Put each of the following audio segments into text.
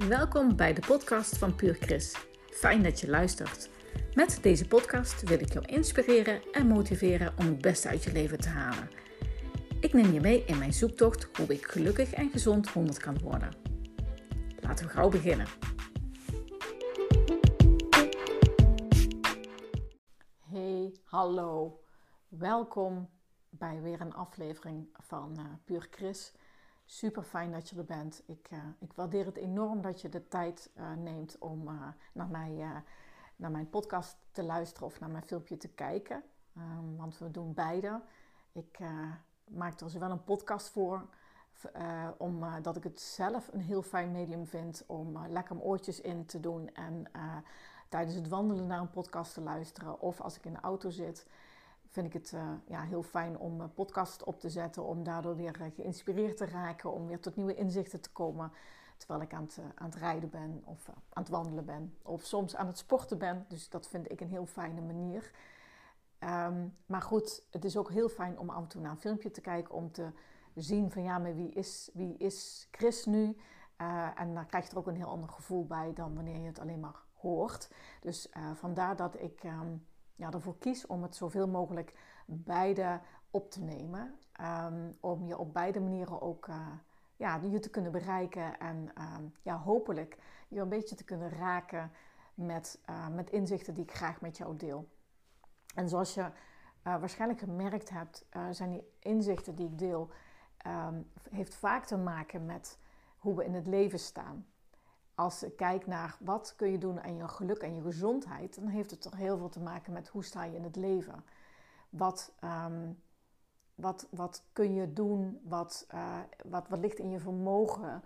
Welkom bij de podcast van Puur Chris. Fijn dat je luistert. Met deze podcast wil ik jou inspireren en motiveren om het beste uit je leven te halen. Ik neem je mee in mijn zoektocht hoe ik gelukkig en gezond 100 kan worden. Laten we gauw beginnen. Hey, hallo. Welkom bij weer een aflevering van Puur Chris. Super fijn dat je er bent. Ik waardeer het enorm dat je de tijd neemt om naar mijn podcast te luisteren of naar mijn filmpje te kijken. Want we doen beide. Ik maak er zowel een podcast voor, omdat ik het zelf een heel fijn medium vind om lekker mijn oortjes in te doen en tijdens het wandelen naar een podcast te luisteren. Of als ik in de auto zit, vind ik het heel fijn om een podcast op te zetten, om daardoor weer geïnspireerd te raken, om weer tot nieuwe inzichten te komen, terwijl ik aan het rijden ben of aan het wandelen ben, of soms aan het sporten ben. Dus dat vind ik een heel fijne manier. Maar goed, het is ook heel fijn om af en toe naar een filmpje te kijken, om te zien van maar wie is Chris nu? En dan krijg je er ook een heel ander gevoel bij dan wanneer je het alleen maar hoort. Dus vandaar dat ik ervoor kies om het zoveel mogelijk beide op te nemen. Om je op beide manieren ook je te kunnen bereiken. En hopelijk je een beetje te kunnen raken met inzichten die ik graag met jou deel. En zoals je waarschijnlijk gemerkt hebt, zijn die inzichten die ik deel, heeft vaak te maken met hoe we in het leven staan. Als ik kijk naar wat kun je doen aan je geluk en je gezondheid, dan heeft het toch heel veel te maken met hoe sta je in het leven. Wat kun je doen, wat ligt in je vermogen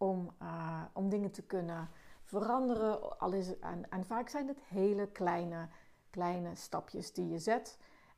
om dingen te kunnen veranderen. En vaak zijn het hele kleine stapjes die je zet,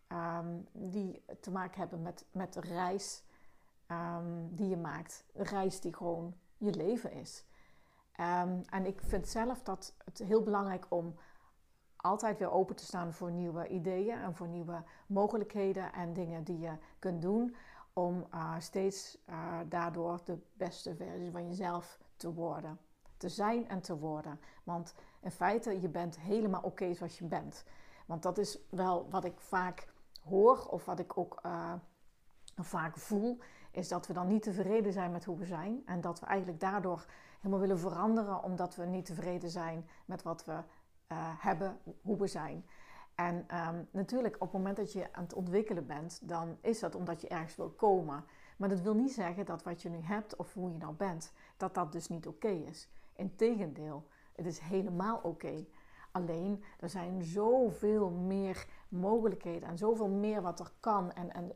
die te maken hebben met de reis die je maakt. De reis die gewoon je leven is. En ik vind zelf dat het heel belangrijk om altijd weer open te staan voor nieuwe ideeën en voor nieuwe mogelijkheden en dingen die je kunt doen om steeds daardoor de beste versie van jezelf te worden. Te zijn en te worden. Want in feite, je bent helemaal oké zoals je bent. Want dat is wel wat ik vaak hoor of wat ik ook vaak voel, is dat we dan niet tevreden zijn met hoe we zijn. En dat we eigenlijk daardoor helemaal willen veranderen, omdat we niet tevreden zijn met wat we hebben, hoe we zijn. En natuurlijk, op het moment dat je aan het ontwikkelen bent, dan is dat omdat je ergens wil komen. Maar dat wil niet zeggen dat wat je nu hebt of hoe je nou bent, dat dat dus niet oké is. Integendeel, het is helemaal oké. Alleen, er zijn zoveel meer mogelijkheden en zoveel meer wat er kan en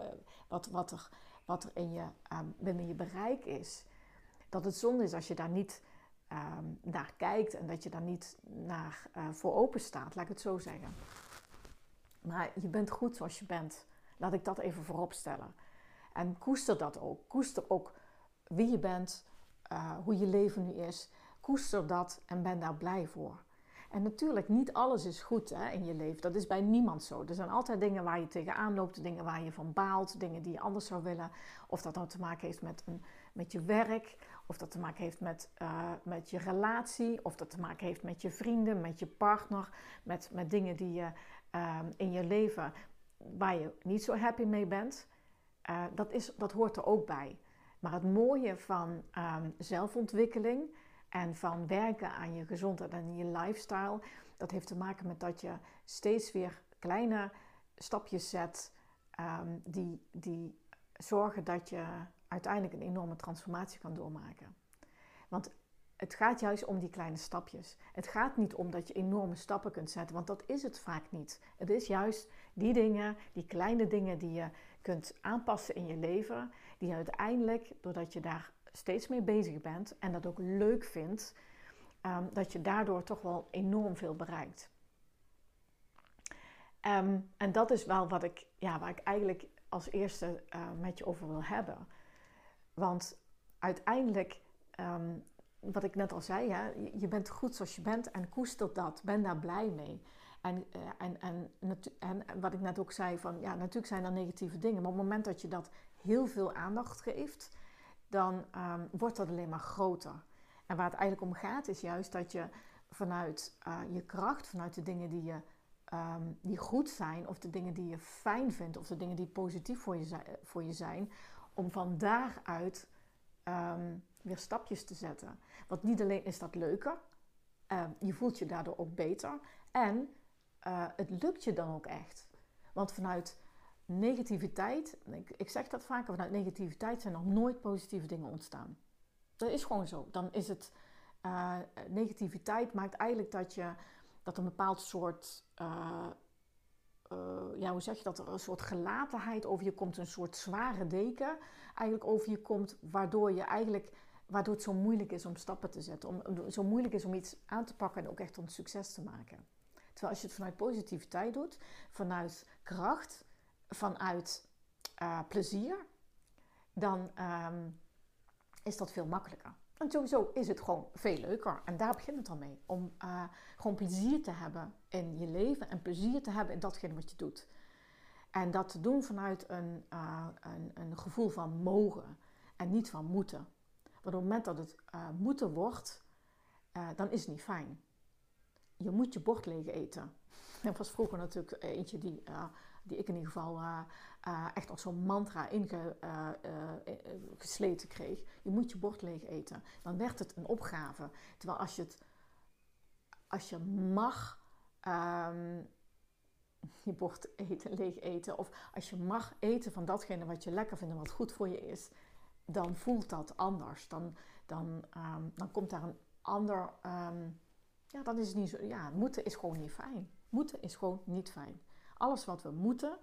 wat er binnen je bereik is. Dat het zonde is als je daar niet naar kijkt en dat je daar niet voor open staat, laat ik het zo zeggen. Maar je bent goed zoals je bent. Laat ik dat even voorop stellen. En koester dat ook. Koester ook wie je bent, hoe je leven nu is. Koester dat en ben daar blij voor. En natuurlijk, niet alles is goed in je leven. Dat is bij niemand zo. Er zijn altijd dingen waar je tegenaan loopt, dingen waar je van baalt, dingen die je anders zou willen. Of dat nou te maken heeft met je werk, of dat te maken heeft met je relatie, of dat te maken heeft met je vrienden, met je partner, met dingen die je in je leven waar je niet zo happy mee bent. Dat hoort er ook bij. Maar het mooie van zelfontwikkeling en van werken aan je gezondheid en je lifestyle, dat heeft te maken met dat je steeds weer kleine stapjes zet die zorgen dat je uiteindelijk een enorme transformatie kan doormaken. Want het gaat juist om die kleine stapjes. Het gaat niet om dat je enorme stappen kunt zetten, want dat is het vaak niet. Het is juist die dingen, die kleine dingen die je kunt aanpassen in je leven, die je uiteindelijk, doordat je daar steeds mee bezig bent en dat ook leuk vindt, dat je daardoor toch wel enorm veel bereikt. En dat is wel waar ik eigenlijk als eerste met je over wil hebben. Want uiteindelijk, wat ik net al zei, je bent goed zoals je bent en koester dat, ben daar blij mee. En wat ik net ook zei, van natuurlijk zijn er negatieve dingen, maar op het moment dat je dat heel veel aandacht geeft, dan wordt dat alleen maar groter. En waar het eigenlijk om gaat is juist dat je vanuit je kracht, vanuit de dingen die goed zijn, of de dingen die je fijn vindt, of de dingen die positief voor je zijn, om van daaruit weer stapjes te zetten. Want niet alleen is dat leuker, je voelt je daardoor ook beter en het lukt je dan ook echt. Want vanuit negativiteit, ik zeg dat vaker, vanuit negativiteit zijn nog nooit positieve dingen ontstaan. Dat is gewoon zo. Dan is het, negativiteit maakt eigenlijk dat een bepaald soort, hoe zeg je dat, er een soort gelatenheid over je komt, een soort zware deken eigenlijk over je komt, waardoor het zo moeilijk is om stappen te zetten, zo moeilijk is om iets aan te pakken en ook echt een succes te maken. Terwijl als je het vanuit positiviteit doet, vanuit kracht, vanuit plezier, dan is dat veel makkelijker. En sowieso is het gewoon veel leuker. En daar begint het al mee. Om gewoon plezier te hebben in je leven en plezier te hebben in datgene wat je doet. En dat te doen vanuit een gevoel van mogen en niet van moeten. Want op het moment dat het moeten wordt, dan is het niet fijn. Je moet je bord leeg eten. Dat was vroeger natuurlijk eentje die ik in ieder geval echt als zo'n mantra ingesleten kreeg. Je moet je bord leeg eten. Dan werd het een opgave. Terwijl als je mag je bord leeg eten, of als je mag eten van datgene wat je lekker vindt en wat goed voor je is, dan voelt dat anders. Dan komt daar een ander... dan is het niet zo... Ja, moeten is gewoon niet fijn. Moeten is gewoon niet fijn. Alles wat we moeten,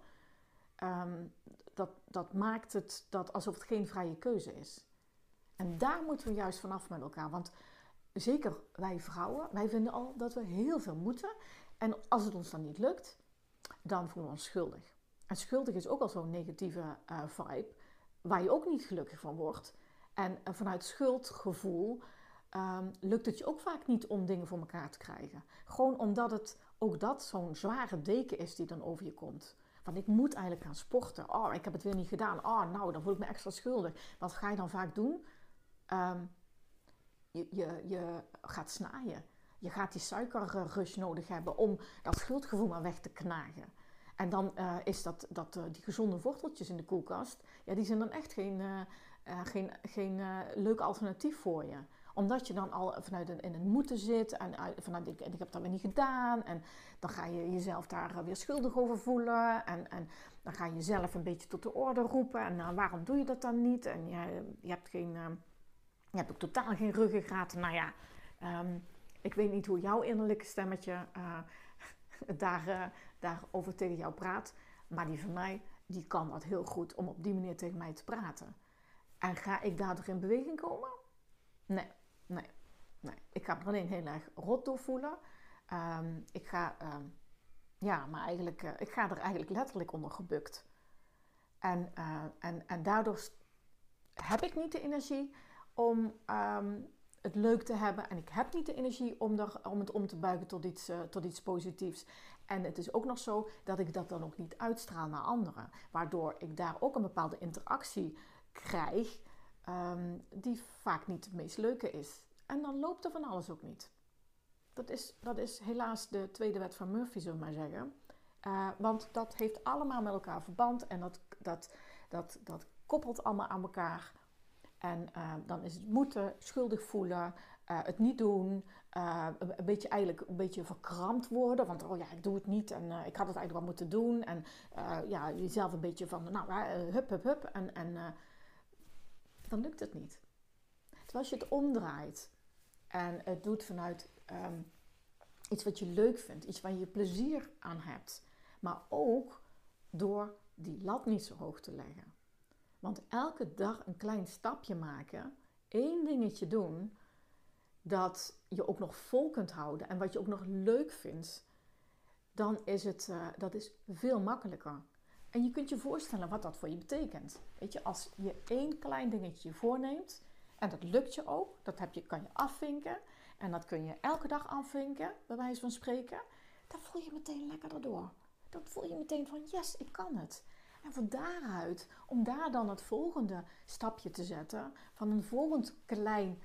dat maakt het alsof het geen vrije keuze is. En daar moeten we juist vanaf met elkaar. Want zeker wij vrouwen, wij vinden al dat we heel veel moeten. En als het ons dan niet lukt, dan voelen we ons schuldig. En schuldig is ook al zo'n negatieve vibe, waar je ook niet gelukkig van wordt. En vanuit schuldgevoel lukt het je ook vaak niet om dingen voor elkaar te krijgen. Gewoon omdat het ook dat zo'n zware deken is die dan over je komt. Want ik moet eigenlijk gaan sporten. Oh, ik heb het weer niet gedaan. Oh, nou, dan voel ik me extra schuldig. Wat ga je dan vaak doen? Je gaat snaaien. Je gaat die suikerrush nodig hebben om dat schuldgevoel maar weg te knagen. En dan is die gezonde worteltjes in de koelkast, ja, die zijn dan echt geen leuk alternatief voor je. Omdat je dan al vanuit in het moeten zit en vanuit ik heb dat weer niet gedaan. En dan ga je jezelf daar weer schuldig over voelen. En dan ga je jezelf een beetje tot de orde roepen. En waarom doe je dat dan niet? En je hebt ook totaal geen ruggengraat. Nou ja, ik weet niet hoe jouw innerlijke stemmetje daarover tegen jou praat. Maar die van mij, die kan dat heel goed om op die manier tegen mij te praten. En ga ik daardoor in beweging komen? Nee. Ik ga me er alleen heel erg rot door voelen. Ik ga er eigenlijk letterlijk onder gebukt. En daardoor heb ik niet de energie om het leuk te hebben. En ik heb niet de energie om het om te buigen tot iets positiefs. En het is ook nog zo dat ik dat dan ook niet uitstraal naar anderen. Waardoor ik daar ook een bepaalde interactie krijg die vaak niet het meest leuke is. En dan loopt er van alles ook niet. Dat is helaas de tweede wet van Murphy, zullen we maar zeggen. Want dat heeft allemaal met elkaar verband. En dat koppelt allemaal aan elkaar. En dan is het moeten, schuldig voelen, het niet doen, een beetje verkrampt worden. Want ik doe het niet en ik had het eigenlijk wel moeten doen. En jezelf een beetje van, hup. En dan lukt het niet. Terwijl als je het omdraait en het doet vanuit iets wat je leuk vindt, iets waar je plezier aan hebt. Maar ook door die lat niet zo hoog te leggen. Want elke dag een klein stapje maken, één dingetje doen, dat je ook nog vol kunt houden en wat je ook nog leuk vindt, dan is dat is veel makkelijker. En je kunt je voorstellen wat dat voor je betekent. Weet je, als je één klein dingetje voorneemt, en dat lukt je ook, kan je afvinken, en dat kun je elke dag afvinken, bij wijze van spreken, dan voel je meteen lekker erdoor. Dan voel je meteen van, yes, ik kan het. En van daaruit, om daar dan het volgende stapje te zetten, van een volgend klein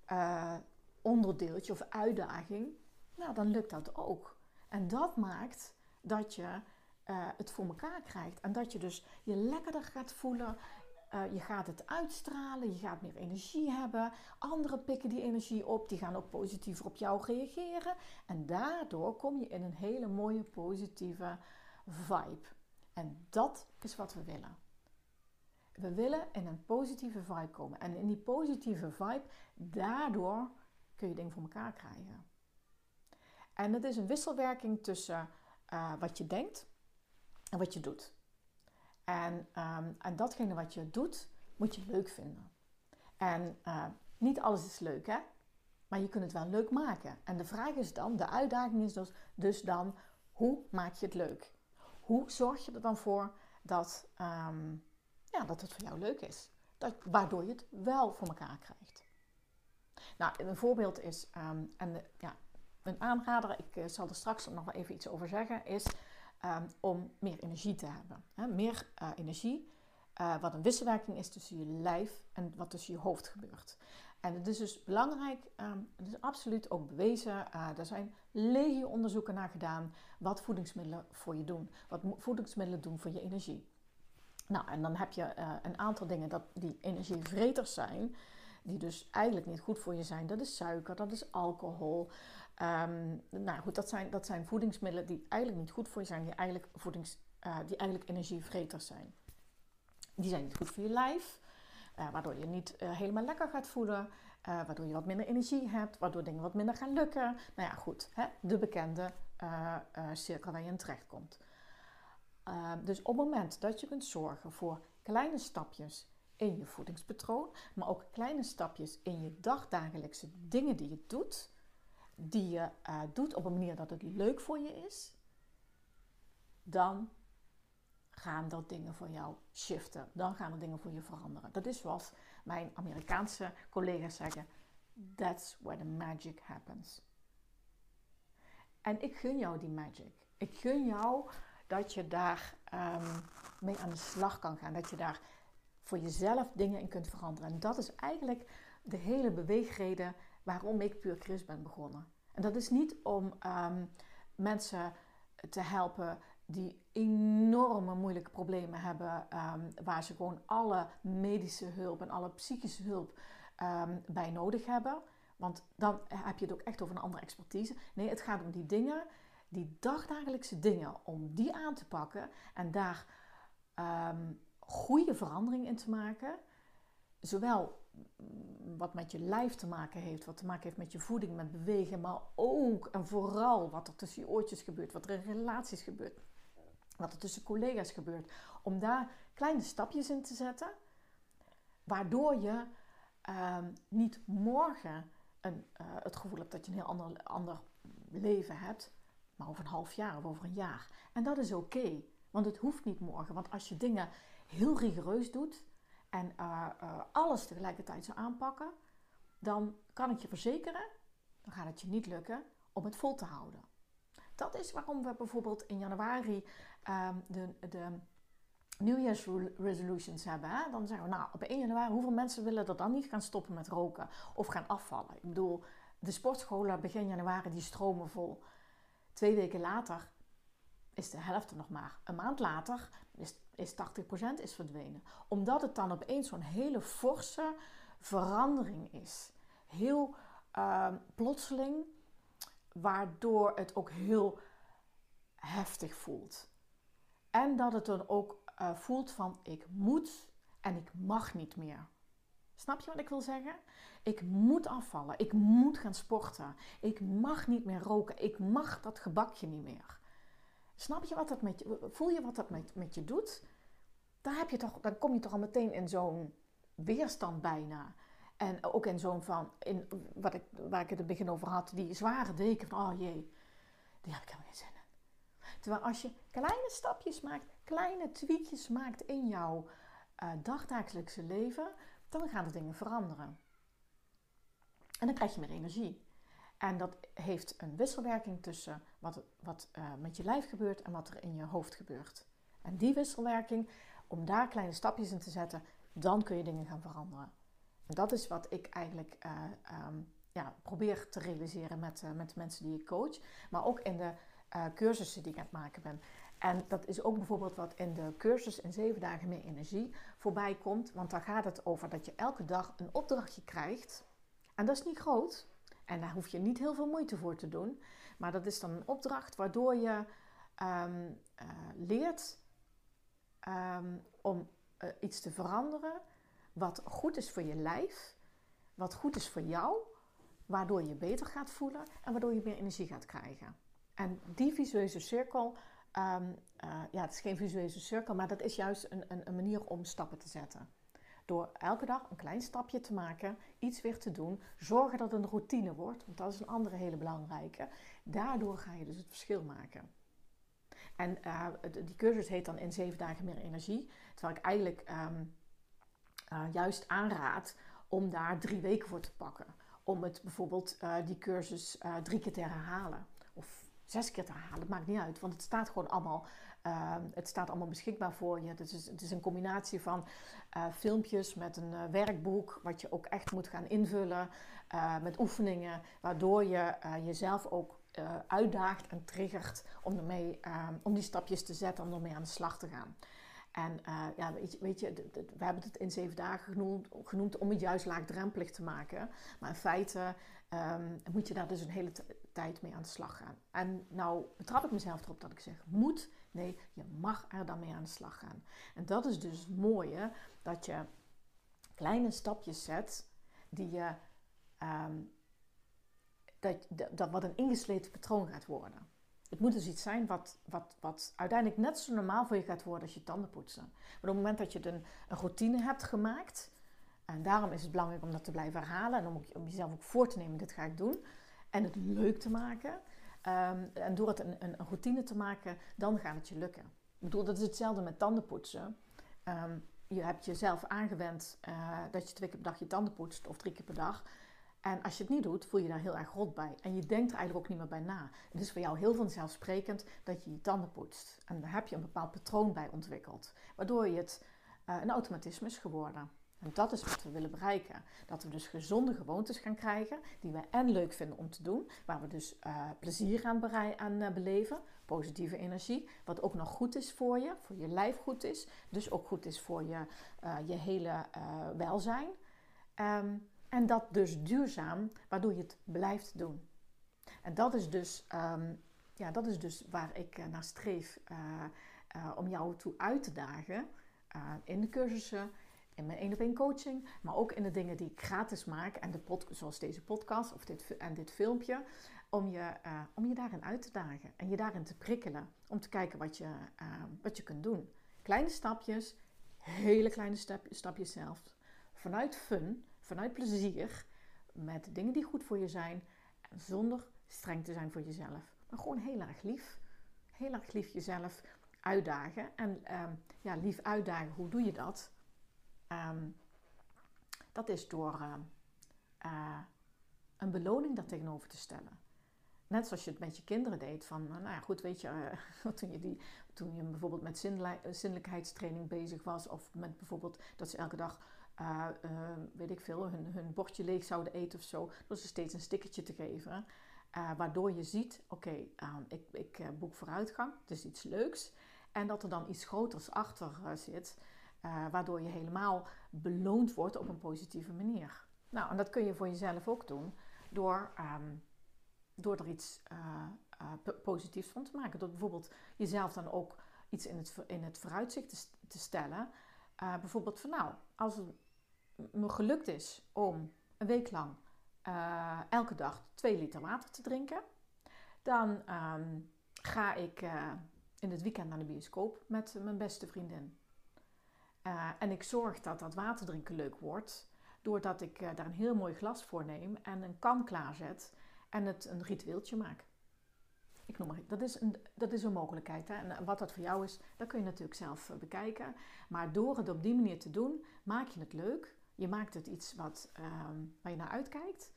onderdeeltje of uitdaging, nou, dan lukt dat ook. En dat maakt dat je het voor elkaar krijgt. En dat je dus je lekkerder gaat voelen. Je gaat het uitstralen, je gaat meer energie hebben. Anderen pikken die energie op, die gaan ook positiever op jou reageren. En daardoor kom je in een hele mooie positieve vibe. En dat is wat we willen. We willen in een positieve vibe komen. En in die positieve vibe, daardoor kun je dingen voor elkaar krijgen. En het is een wisselwerking tussen wat je denkt en wat je doet. En datgene wat je doet, moet je leuk vinden. En niet alles is leuk, hè? Maar je kunt het wel leuk maken. En de vraag is dan, de uitdaging is dus dan, hoe maak je het leuk? Hoe zorg je er dan voor dat het voor jou leuk is? Waardoor je het wel voor elkaar krijgt. Nou, een voorbeeld is, een aanrader, ik zal er straks nog wel even iets over zeggen, is om meer energie te hebben. Meer energie, wat een wisselwerking is tussen je lijf en wat tussen je hoofd gebeurt. En het is dus belangrijk, het is absoluut ook bewezen, er zijn legio onderzoeken naar gedaan, wat voedingsmiddelen voor je doen. Wat voedingsmiddelen doen voor je energie. Nou, en dan heb je een aantal dingen die energievreters zijn, die dus eigenlijk niet goed voor je zijn. Dat is suiker, dat is alcohol. Dat zijn voedingsmiddelen die eigenlijk niet goed voor je zijn, die eigenlijk energievreters zijn. Die zijn niet goed voor je lijf, waardoor je niet helemaal lekker gaat voelen, waardoor je wat minder energie hebt, waardoor dingen wat minder gaan lukken. Nou ja, goed, de bekende cirkel waar je in terecht komt. Dus op het moment dat je kunt zorgen voor kleine stapjes in je voedingspatroon, maar ook kleine stapjes in je dagdagelijkse dingen die je doet, doet op een manier dat het leuk voor je is, dan gaan er dingen voor jou shiften. Dan gaan er dingen voor je veranderen. Dat is zoals mijn Amerikaanse collega's zeggen, that's where the magic happens. En ik gun jou die magic. Ik gun jou dat je daar mee aan de slag kan gaan. Dat je daar voor jezelf dingen in kunt veranderen. En dat is eigenlijk de hele beweegreden waarom ik Pure Chris ben begonnen. En dat is niet om mensen te helpen die enorme moeilijke problemen hebben, waar ze gewoon alle medische hulp en alle psychische hulp bij nodig hebben. Want dan heb je het ook echt over een andere expertise. Nee, het gaat om die dingen, die dagdagelijkse dingen, om die aan te pakken en daar goede verandering in te maken. Zowel wat met je lijf te maken heeft, wat te maken heeft met je voeding, met bewegen, maar ook en vooral wat er tussen je oortjes gebeurt, wat er in relaties gebeurt, wat er tussen collega's gebeurt. Om daar kleine stapjes in te zetten, waardoor je niet morgen het gevoel hebt dat je een heel ander leven hebt, maar over een half jaar of over een jaar. En dat is oké, want het hoeft niet morgen. Want als je dingen heel rigoureus doet en alles tegelijkertijd zou aanpakken, dan kan ik je verzekeren, dan gaat het je niet lukken om het vol te houden. Dat is waarom we bijvoorbeeld in januari de New Year's resolutions hebben. Hè? Dan zeggen we, nou, op 1 januari, hoeveel mensen willen er dan niet gaan stoppen met roken of gaan afvallen? Ik bedoel, de sportscholen begin januari, die stromen vol. 2 weken later is de helft er nog maar. Een maand later is 80% is verdwenen. Omdat het dan opeens zo'n hele forse verandering is. Heel plotseling, waardoor het ook heel heftig voelt. En dat het dan ook voelt van ik moet en ik mag niet meer. Snap je wat ik wil zeggen? Ik moet afvallen. Ik moet gaan sporten. Ik mag niet meer roken. Ik mag dat gebakje niet meer. Snap je wat dat met je... Voel je wat dat met je doet? Dan kom je toch al meteen in zo'n weerstand bijna. En ook in zo'n waar ik het in het begin over had, die zware deken van, oh jee, die heb ik helemaal geen zin in. Terwijl als je kleine stapjes maakt, kleine tweakjes maakt in jouw dagdagelijkse leven, dan gaan de dingen veranderen. En dan krijg je meer energie. En dat heeft een wisselwerking tussen wat met je lijf gebeurt en wat er in je hoofd gebeurt. En die wisselwerking, om daar kleine stapjes in te zetten, dan kun je dingen gaan veranderen. Dat is wat ik eigenlijk probeer te realiseren met de mensen die ik coach. Maar ook in de cursussen die ik aan het maken ben. En dat is ook bijvoorbeeld wat in de cursus in 7 dagen meer energie voorbij komt. Want daar gaat het over dat je elke dag een opdrachtje krijgt. En dat is niet groot. En daar hoef je niet heel veel moeite voor te doen. Maar dat is dan een opdracht waardoor je leert om iets te veranderen. Wat goed is voor je lijf. Wat goed is voor jou. Waardoor je je beter gaat voelen. En waardoor je meer energie gaat krijgen. En die visueuze cirkel... het is geen visueuze cirkel, maar dat is juist een manier om stappen te zetten. Door elke dag een klein stapje te maken, iets weer te doen, zorgen dat het een routine wordt, want dat is een andere hele belangrijke. Daardoor ga je dus het verschil maken. En die cursus heet dan in 7 dagen meer energie, terwijl ik eigenlijk juist aanraad om daar 3 weken voor te pakken. Om het bijvoorbeeld die cursus 3 keer te herhalen. Of 6 keer te herhalen, het maakt niet uit. Want het staat gewoon allemaal beschikbaar voor je. Het is een combinatie van filmpjes met een werkboek. Wat je ook echt moet gaan invullen. Met oefeningen. Waardoor je jezelf ook uitdaagt en triggert om die stapjes te zetten. Om ermee aan de slag te gaan. En weet je, we hebben het in 7 dagen genoemd om het juist laagdrempelig te maken. Maar in feite moet je daar dus een hele tijd mee aan de slag gaan. En nou betrap ik mezelf erop dat ik zeg moet. Nee, je mag er dan mee aan de slag gaan. En dat is dus het mooie, dat je kleine stapjes zet die je, dat wat een ingesleten patroon gaat worden. Het moet dus iets zijn wat uiteindelijk net zo normaal voor je gaat worden als je tanden poetsen. Maar op het moment dat je een routine hebt gemaakt, en daarom is het belangrijk om dat te blijven herhalen en om jezelf ook voor te nemen, dit ga ik doen. En het leuk te maken. En door het een routine te maken, dan gaat het je lukken. Ik bedoel, dat is hetzelfde met tandenpoetsen. Je hebt jezelf aangewend dat je 2 keer per dag je tanden poetst of 3 keer per dag. En als je het niet doet, voel je daar heel erg rot bij. En je denkt er eigenlijk ook niet meer bij na. Het is voor jou heel vanzelfsprekend dat je je tanden poetst. En daar heb je een bepaald patroon bij ontwikkeld. Waardoor je het een automatisme is geworden. En dat is wat we willen bereiken. Dat we dus gezonde gewoontes gaan krijgen, die we en leuk vinden om te doen. Waar we dus plezier aan beleven. Positieve energie. Wat ook nog goed is voor je lijf goed is. Dus ook goed is voor je hele welzijn. En dat dus duurzaam, waardoor je het blijft doen. En dat is dus waar ik naar streef om jou toe uit te dagen. In de cursussen, in mijn 1-op-1 coaching, maar ook in de dingen die ik gratis maak. En zoals deze podcast of dit filmpje. Om je daarin uit te dagen en je daarin te prikkelen. Om te kijken wat je kunt doen. Kleine stapjes, hele kleine stapjes zelf. Vanuit fun. Vanuit plezier, met dingen die goed voor je zijn, en zonder streng te zijn voor jezelf. Maar gewoon heel erg lief jezelf uitdagen. En lief uitdagen, hoe doe je dat? Dat is door een beloning daar tegenover te stellen. Net zoals je het met je kinderen deed. Van, weet je, toen je bijvoorbeeld met zinnelijkheidstraining bezig was. Of met bijvoorbeeld dat ze elke dag hun bordje leeg zouden eten of zo. Door ze steeds een stickertje te geven. Waardoor je ziet, ik boek vooruitgang. Het is iets leuks. En dat er dan iets groters achter zit. Waardoor je helemaal beloond wordt op een positieve manier. Nou, en dat kun je voor jezelf ook doen. Door er iets positiefs van te maken. Door bijvoorbeeld jezelf dan ook iets in het vooruitzicht te stellen. Bijvoorbeeld van als het me gelukt is om een week lang elke dag 2 liter water te drinken. Dan ga ik in het weekend naar de bioscoop met mijn beste vriendin. En ik zorg dat dat waterdrinken leuk wordt. Doordat ik daar een heel mooi glas voor neem en een kan klaarzet. En het een ritueeltje maak. Ik noem maar, dat is een mogelijkheid. Hè? En wat dat voor jou is, dat kun je natuurlijk zelf bekijken. Maar door het op die manier te doen, maak je het leuk. Je maakt het iets waar je naar uitkijkt.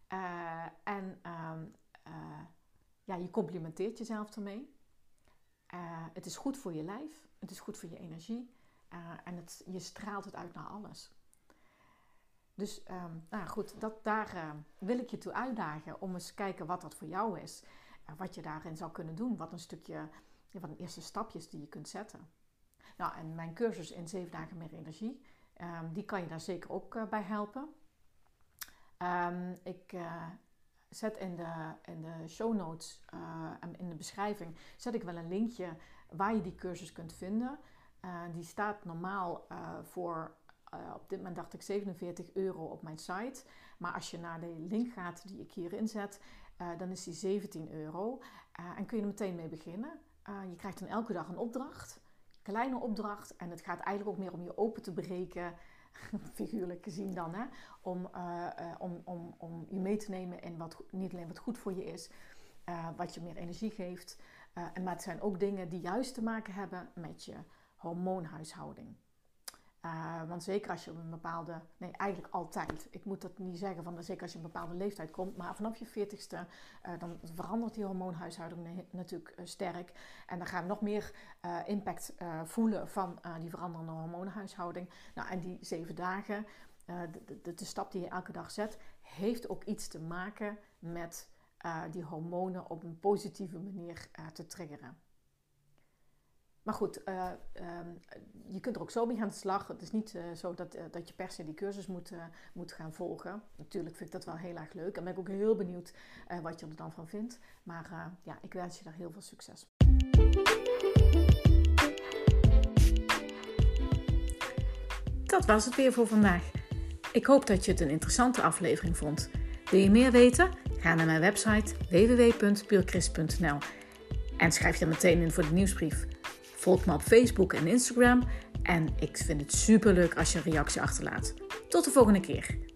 Je complimenteert jezelf ermee. Het is goed voor je lijf. Het is goed voor je energie. En je straalt het uit naar alles. Dus goed, daar wil ik je toe uitdagen om eens te kijken wat dat voor jou is. Wat je daarin zou kunnen doen. Wat een eerste stapjes die je kunt zetten. Nou, en mijn cursus in 7 dagen meer energie, die kan je daar zeker ook bij helpen. Ik zet in de show notes en in de beschrijving zet ik wel een linkje waar je die cursus kunt vinden. Die staat normaal voor, op dit moment dacht ik €47 op mijn site. Maar als je naar de link gaat die ik hierin zet, dan is die €17. En kun je er meteen mee beginnen. Je krijgt dan elke dag een opdracht. Kleine opdracht. En het gaat eigenlijk ook meer om je open te breken. Figuurlijk gezien dan. Hè? Om je mee te nemen in niet alleen wat goed voor je is. Wat je meer energie geeft. Maar het zijn ook dingen die juist te maken hebben met je hormoonhuishouding. Want zeker als je op een bepaalde... Nee, eigenlijk altijd. Ik moet dat niet zeggen, zeker als je op een bepaalde leeftijd komt. Maar vanaf je 40ste, dan verandert die hormoonhuishouding natuurlijk sterk. En dan gaan we nog meer impact voelen van die veranderende hormoonhuishouding. Nou, en die 7 dagen, de stap die je elke dag zet, heeft ook iets te maken met die hormonen op een positieve manier te triggeren. Maar goed, je kunt er ook zo mee gaan de slag. Het is niet zo dat je per se die cursus moet gaan volgen. Natuurlijk vind ik dat wel heel erg leuk. En ben ik ook heel benieuwd wat je er dan van vindt. Maar ik wens je daar heel veel succes. Dat was het weer voor vandaag. Ik hoop dat je het een interessante aflevering vond. Wil je meer weten? Ga naar mijn website www.puurchrist.nl en schrijf je meteen in voor de nieuwsbrief. Volg me op Facebook en Instagram en ik vind het superleuk als je een reactie achterlaat. Tot de volgende keer.